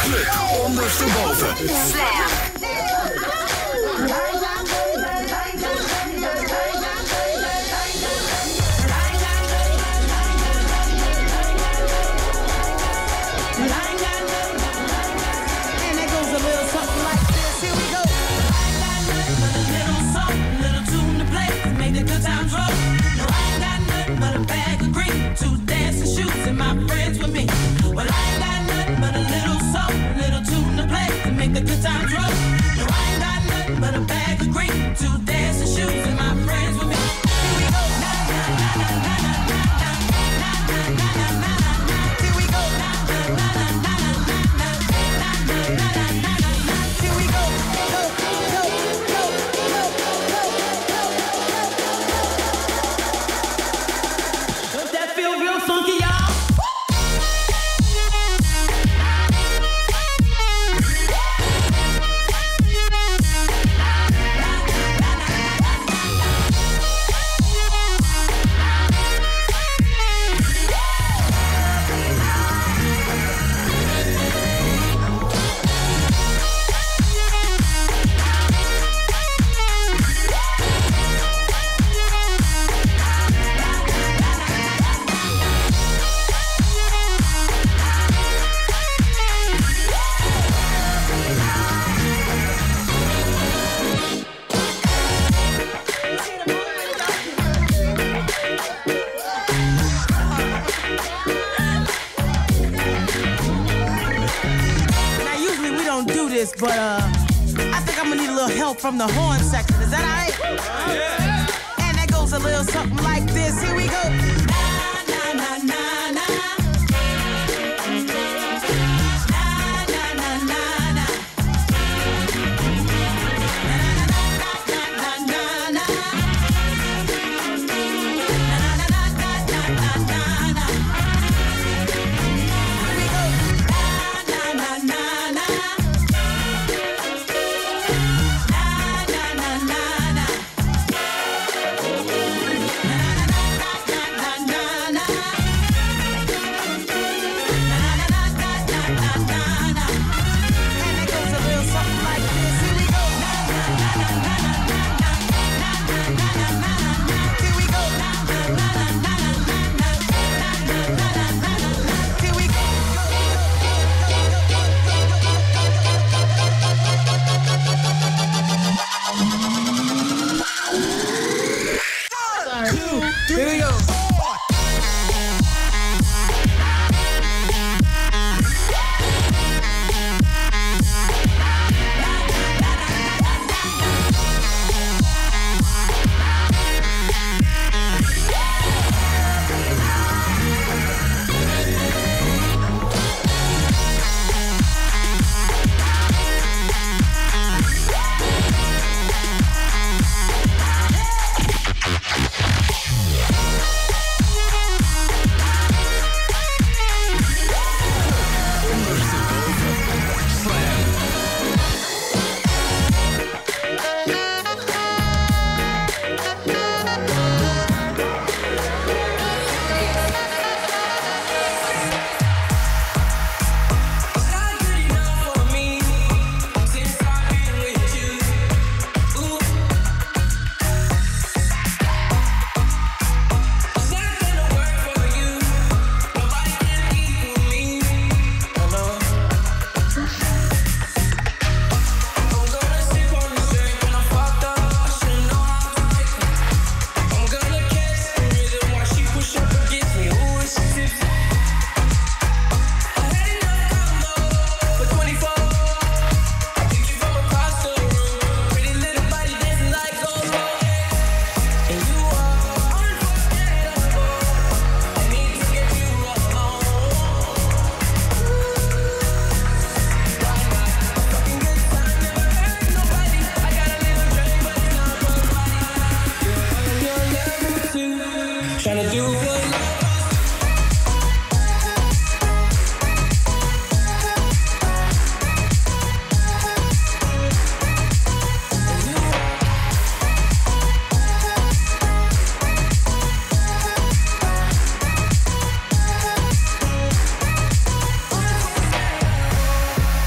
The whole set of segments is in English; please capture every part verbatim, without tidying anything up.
club ondersteboven. Slam. But uh, I think I'm gonna need a little help from the horn section. Is that all right? Yeah. And that goes a little something like this. Here we go. Na na na na na.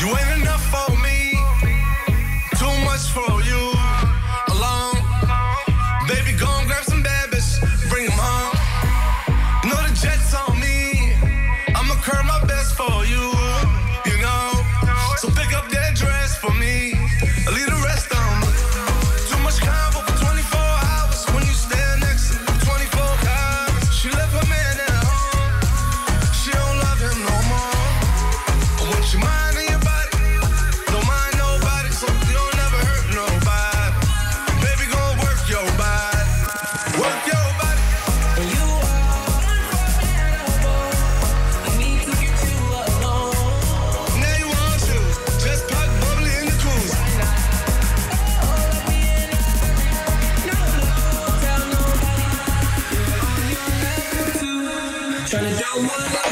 You ain't enough for me, too much for you. Alone, baby, go and grab some bad bitch, bring them home. You know the jet's on me, I'ma curb my best for you. You know, so pick up that dress for me, leave the rest on me. Too much convo for twenty-four hours when you stand next to me. twenty-four hours, she left her man at home, she don't love him no more. I want your mind in your body, don't mind nobody, so you don't never hurt nobody. Baby, go work your body, work your body. And you are unforgettable. I need to get you alone. Now you want to just pop bubbly in the cruise. Tryna do what I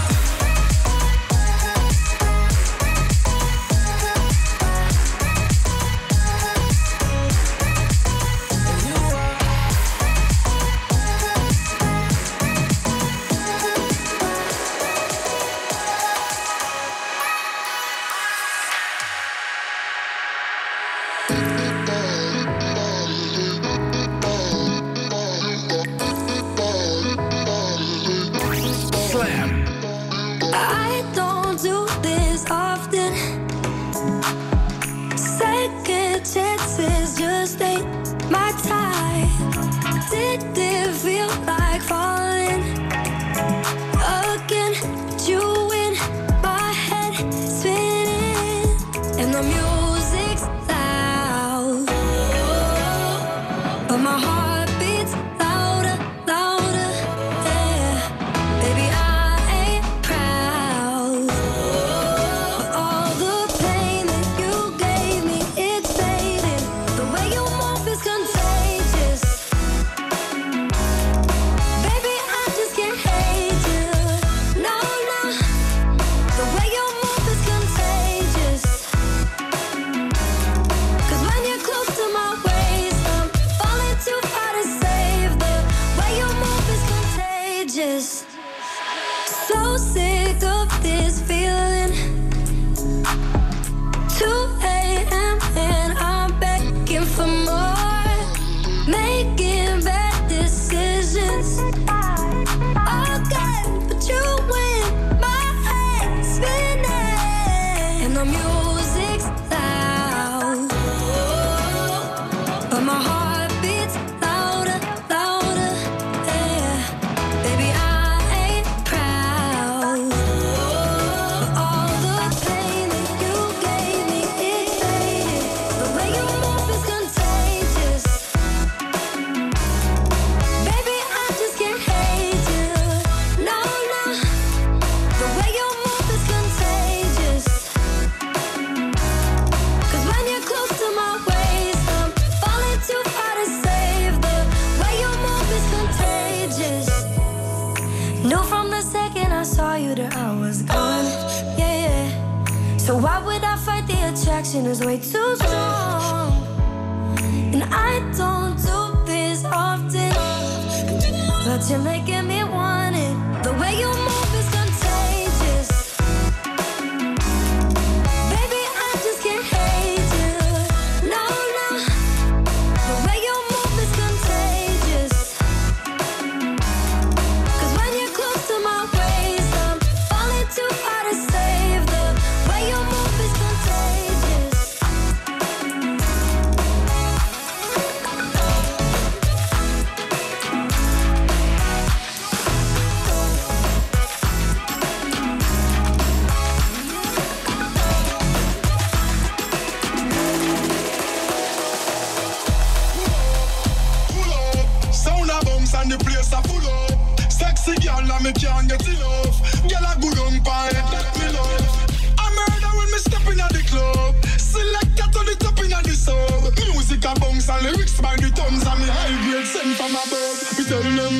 I don't do this often. Second chances just ain't my type. Didn't feel like falling again, but you in my head spinning, and the music's loud, but my heart beats louder, louder. Yeah, baby, I ain't proud, but all the pain that you gave me, it's fading. The way you move is contagious. Baby, I just can't hate you. No, no. The way you move is contagious. 'Cause when you're close to my waist, I'm falling too far to save. The way you move is contagious. So sick of this feeling. two a.m. and I'm begging for more. Making bad decisions. Okay, but you win my head spinning, and the music's loud, but my heart beats louder, louder. Yeah, baby, I ain't proud, but all the pain that you gave me, it faded. The way you move is contagious. Baby, I just can't hate you. No, no. The way you move is contagious. 'Cause when you're close to my waist, I'm falling too far to save. The way you move is contagious. Knew from the second I saw you that I was gone. Yeah, yeah. So why would I fight? The attraction is way too strong. And I don't do this often, but you're making me want it. The way you move is contagious. Baby, I just can't hate you. No, no. The way you move is contagious. 'Cause when you're close to my waist, I'm falling too far to save. The way you move is contagious. Pull up, sound a bounce and the place a full up. Sexy girl and me can't get enough. Girl a good on pie, that me love. I murder when me step in at the club. Select that to the top in at the sub. Music a bounce and lyrics by the tons, and me high grade sent from above. Me tell them.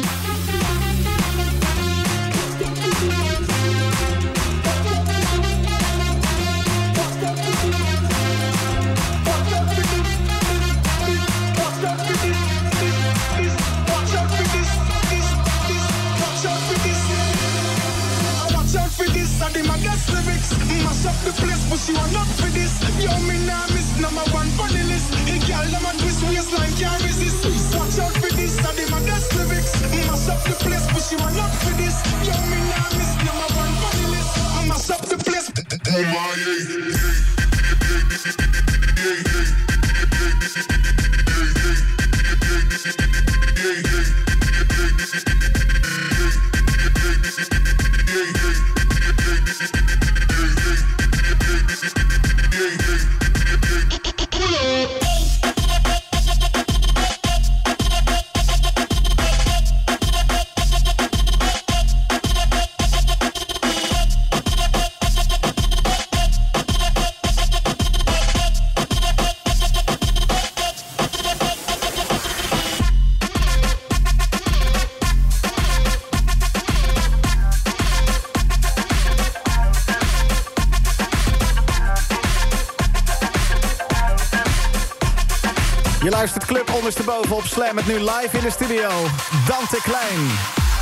Watch out for this, and the my guest lyrics. Mash up the place. place, but she want up for this. Yo, me nah miss number one for the list. Hey, girl, them a twist waistline, can't resist. Watch out for this, and them a dance lyrics. Mash up the place, but she want up for this. Yo, me nah miss number one for the list. Mash up the place. Oh my, Je luistert Club ondersteboven op Slam met nu live in de studio. Dante Klein.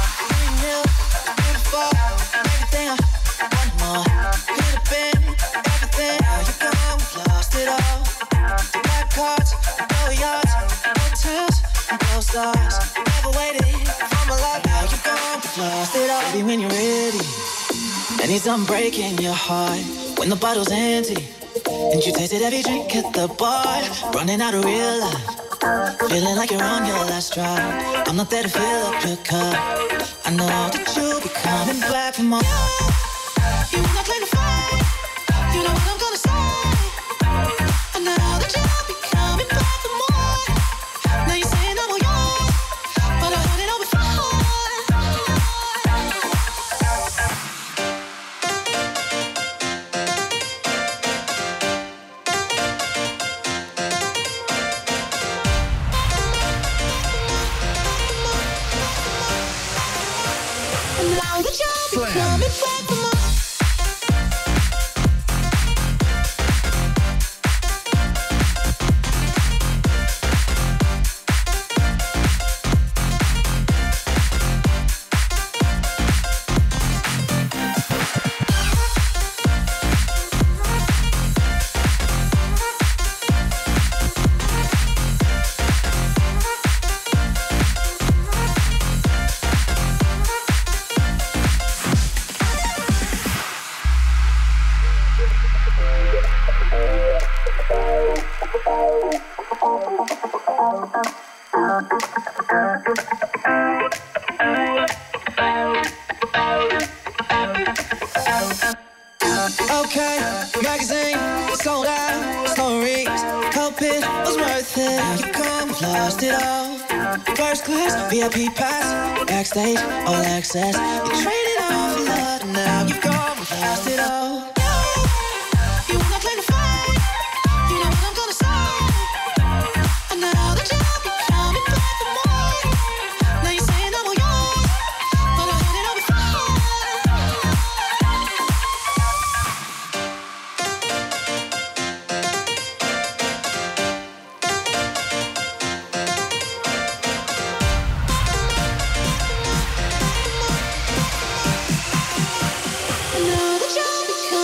Baby, when you're ready, I need something breaking your heart. When the bottle's empty and you tasted every drink at the bar, running out of real life, feeling like you're on your last drive. I'm not there to fill up your cup. I know that you'll be coming back for more. You will not claim to fight. You know what I'm gonna say. I know that you'll be coming back for more. Now you're saying I'm all yours, but I heard it all before. Okay, magazine, sold out, stories, hope it was worth it. Now you come, lost it all. First class, V I P pass, backstage, all access. You traded all for love, and now you come, lost it all. You will not claim to fight. You know what I'm gonna say. I know that you'll be coming back for more. Now you're saying I'm all yours, but I heard it all before. I know that you'll be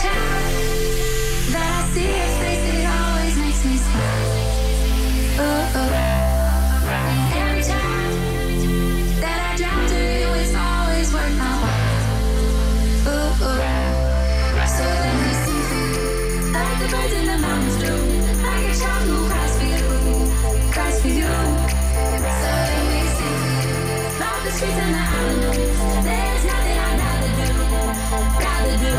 time that I see your face, it always makes me smile. Oh, oh. Every time that I drop to you, it's always worth my while. Oh, oh. So let me see, like the birds in the mountains do, like a child who cries for you, cries for you. So let me see, like the streets and the avenues, there's nothing I'd rather do, rather do.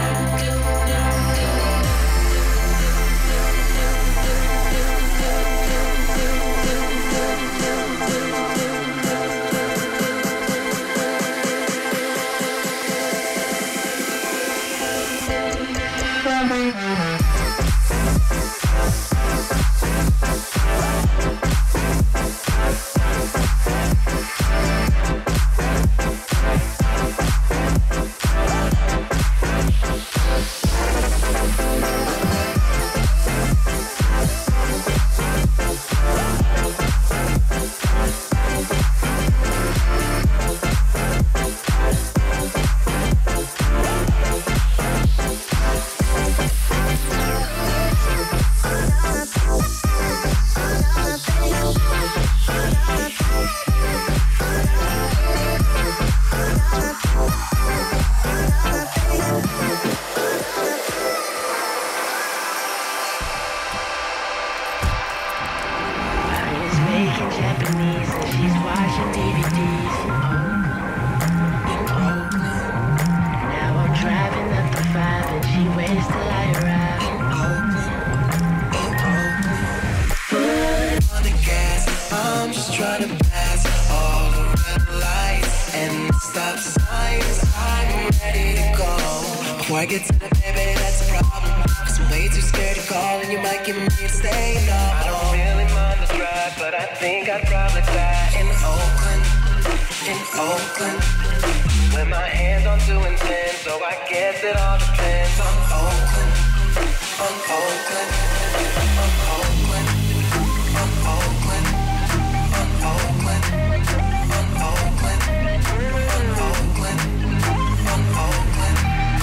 Before I get to the baby, that's a problem. Cause I'm way too scared to call and you might give me a stay. No, I don't really mind the drive, but I think I'd probably die in Oakland, in Oakland. With my hands on two and ten, so I guess it all depends on Oakland, on Oakland, on Oakland, on Oakland, on Oakland, on Oakland, on Oakland, on Oakland.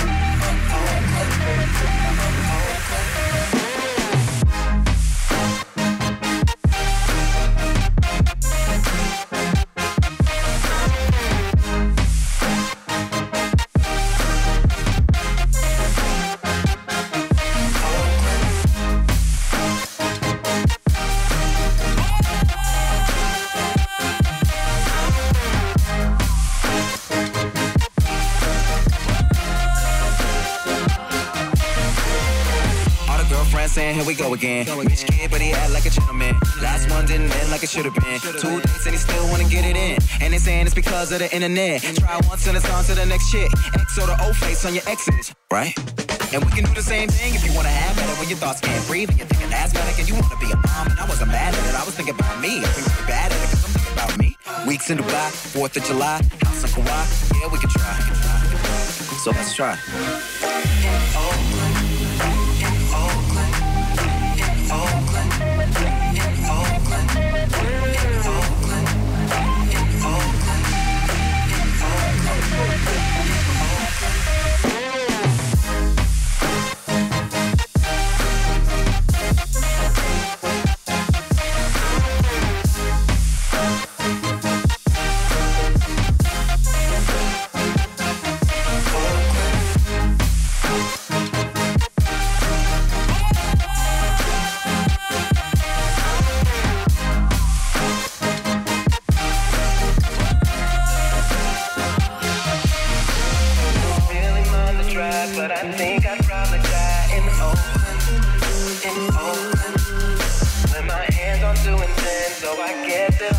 Saying here we go again. Rich kid, but he act like a gentleman. Last one didn't end like it should have been. Two dates and he still wanna get it in. And they saying it's because of the internet. Try once and it's on to the next shit. X or the old face on your exes, right? And we can do the same thing if you wanna have better when your thoughts can't breathe and you're thinking asthmatic and you wanna be a mom. And I wasn't mad at it, I was thinking about me. I think really bad at it cause I'm thinking about me. Weeks in Dubai, fourth of July, house in Kauai. Yeah, we can try. So let's try. Oakland, in Oakland, in Oakland, in Oakland, in but I think I'd probably die in Oakland, in Oakland. With my hands on two and ten, so I guess it